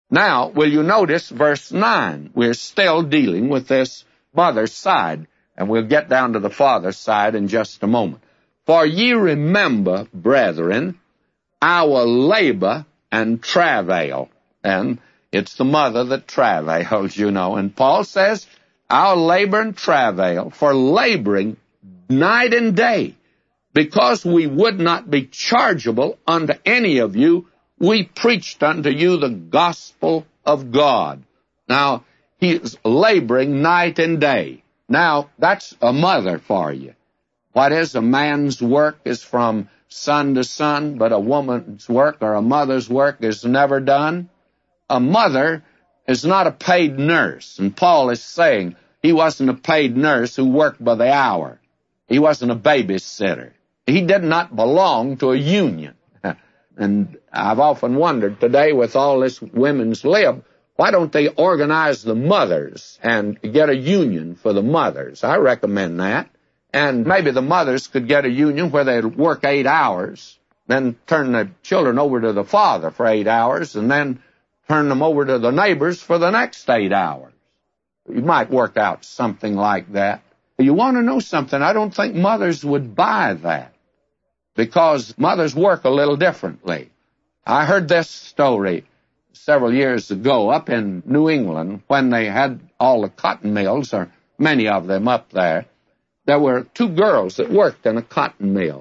Now, will you notice verse 9? We're still dealing with this mother's side, and we'll get down to the father's side in just a moment. For ye remember, brethren, our labor and travail. And it's the mother that travails, you know. And Paul says, our labor and travail, for laboring night and day, because we would not be chargeable unto any of you, we preached unto you the gospel of God. Now, he is laboring night and day. Now, that's a mother for you. What is a man's work is from sun to sun, but a woman's work or a mother's work is never done. A mother is not a paid nurse, and Paul is saying he wasn't a paid nurse who worked by the hour. He wasn't a babysitter. He did not belong to a union. And I've often wondered today with all this women's lib, why don't they organize the mothers and get a union for the mothers? I recommend that. And maybe the mothers could get a union where they'd work 8 hours, then turn the children over to the father for 8 hours, and then turn them over to the neighbors for the next 8 hours. You might work out something like that. You want to know something? I don't think mothers would buy that, because mothers work a little differently. I heard this story several years ago up in New England when they had all the cotton mills, or many of them up there. There were 2 girls that worked in a cotton mill.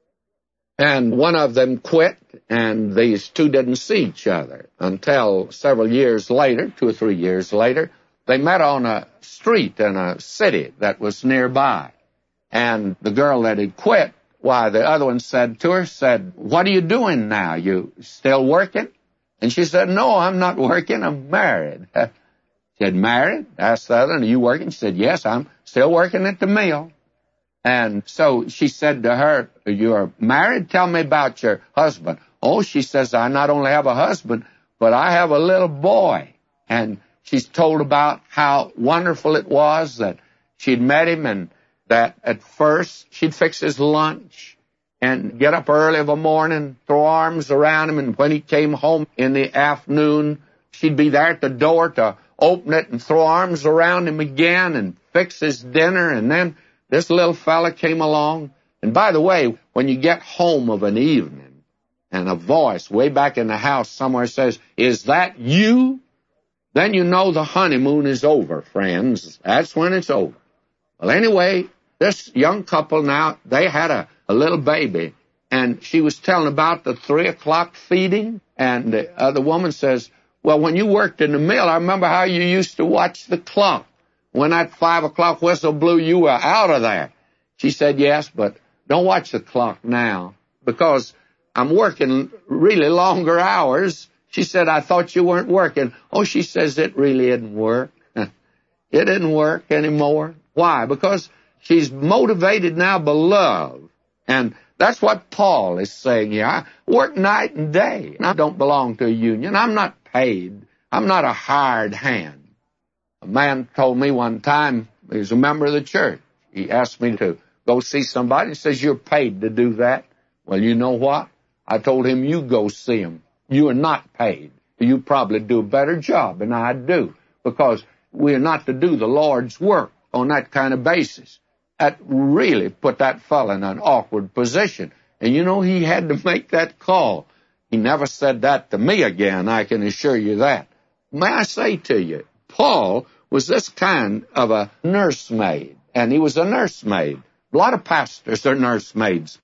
And one of them quit, and these 2 didn't see each other until several years later, 2 or 3 years later. They met on a street in a city that was nearby. And the girl that had quit, why, the other one said to her, "What are you doing now? You still working?" And she said, "No, I'm not working. I'm married." She said, "Married?" Asked the other, "And are you working?" She said, "Yes, I'm still working at the mill." And so she said to her, "You're married? Tell me about your husband." "Oh," she says, "I not only have a husband, but I have a little boy." And she's told about how wonderful it was that she'd met him, and that at first she'd fix his lunch and get up early of a morning, throw arms around him, and when he came home in the afternoon, she'd be there at the door to open it and throw arms around him again and fix his dinner. And then this little fella came along. And by the way, when you get home of an evening and a voice way back in the house somewhere says, "Is that you?" then you know the honeymoon is over, friends. That's when it's over. Well, anyway, this young couple now, they had a little baby, and she was telling about the 3 o'clock feeding, and the other woman says, "Well, when you worked in the mill, I remember how you used to watch the clock. When that 5 o'clock whistle blew, you were out of there." She said, "Yes, but don't watch the clock now, because I'm working really longer hours." She said, "I thought you weren't working." "Oh," she says, "it really didn't work." It didn't work anymore. Why? Because she's motivated now by love. And that's what Paul is saying here. I work night and day. I don't belong to a union. I'm not paid. I'm not a hired hand. A man told me one time, he was a member of the church. He asked me to go see somebody. He says, "You're paid to do that." Well, you know what? I told him, "You go see him. You are not paid. You probably do a better job than I do, because we are not to do the Lord's work on that kind of basis." That really put that fellow in an awkward position. And you know, he had to make that call. He never said that to me again, I can assure you that. May I say to you, Paul was this kind of a nursemaid, and he was a nursemaid. A lot of pastors are nursemaids.